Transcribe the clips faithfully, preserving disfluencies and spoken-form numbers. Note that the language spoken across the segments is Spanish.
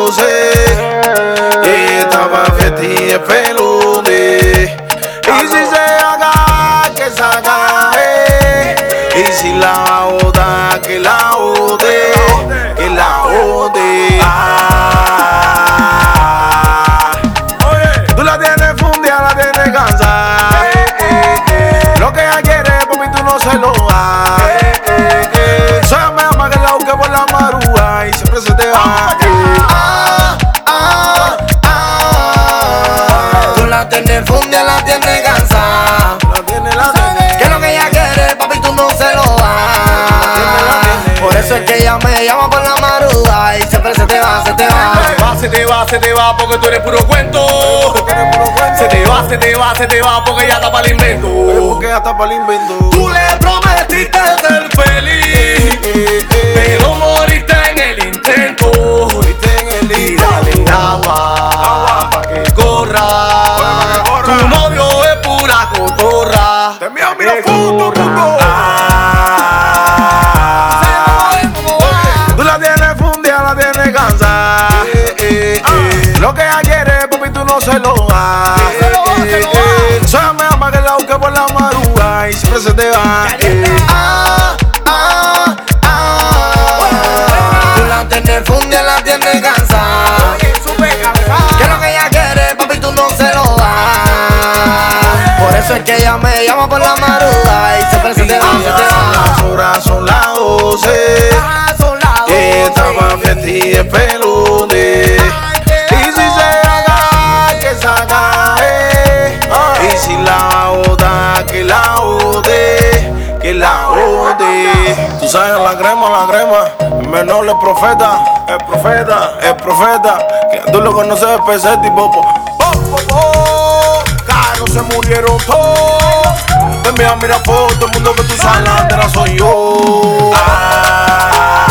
doce. Y estaba fiesta de pelude. Y si se haga, que se haga, eh. Y si la oda, que la ode, que la ode. Ah. Tú la tienes fundida, la tienes cansada. Lo que ella quiere, papi, tú no se lo das. Soy me ama que la busque por la marúa y siempre se te va. Ah, ah, ah. Tú la tienes fundida, la tienes cansada. La tiene, la tiene. Que lo que ella quiere, papi, tú no se lo das. Por eso es que ella me llama por la maruja y siempre se te va, se te va. Se te va, se te va porque tú eres puro cuento. Se te va, se te va, se te va porque ya está para el invento. Porque ya está para el invento. Tú le prometiste ser feliz, pero moriste en el intento. Moriste en el Y intento. dale agua, pa' que corra. Tu novio es pura cotorra. Te envío, mira, Que foto, corra. foto. Tú la tienes fundida, la tienes cansada. Lo que ella quiere, papi, tú no se lo das. Soy me ama que la busque por la marúa y siempre se te va. Ah, ah, ah. Tú la tienes fundida, la tienes cansada. Que lo que ella quiere, papi, tú no se lo das. Por eso es que ella me llama por la maruja y siempre se te va, se te va. Las horas son las doce. Y estaba fiesta de pelude. Y si se haga, que se haga, eh. Y si la oda, que la ode, que la ode. Tú sabes, la crema, la crema. El menor es profeta, el profeta, el profeta. Que tú lo conoces de P C tipo. Po, po, po, po. Caros se murieron todos. Te envían, mira foto, todo el mundo que tú sabes, la bandera soy yo. Ah.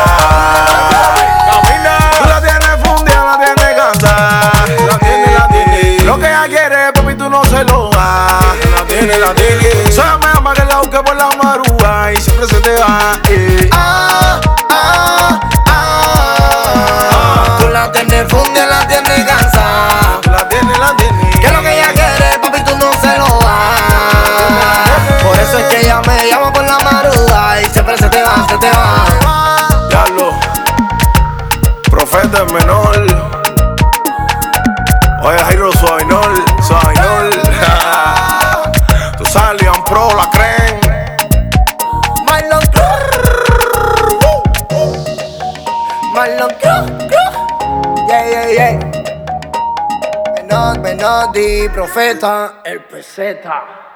Tú la tienes fundida, la tienes cansada. La tiene, la tiene. Lo que ella quiere, papi, tú no se lo das. La tiene, la tiene. Soy me ama que la busque por la marúa y siempre se te va. Ah, ah, ah. Tú la tienes fundida, la tienes cansada. La tiene, la tiene. Que lo que ella quiere, papi, tú no se lo das. Por eso es que ella me llama por la maruja y siempre se te va, se te va. Diablo, profeta el menor. Oye, Jairo Suainol, Suainol. Tú sabes, Leon Pro, la creen. Marlon Marlon Yeah, yeah, yeah. Menor, menor, di profeta, el peseta.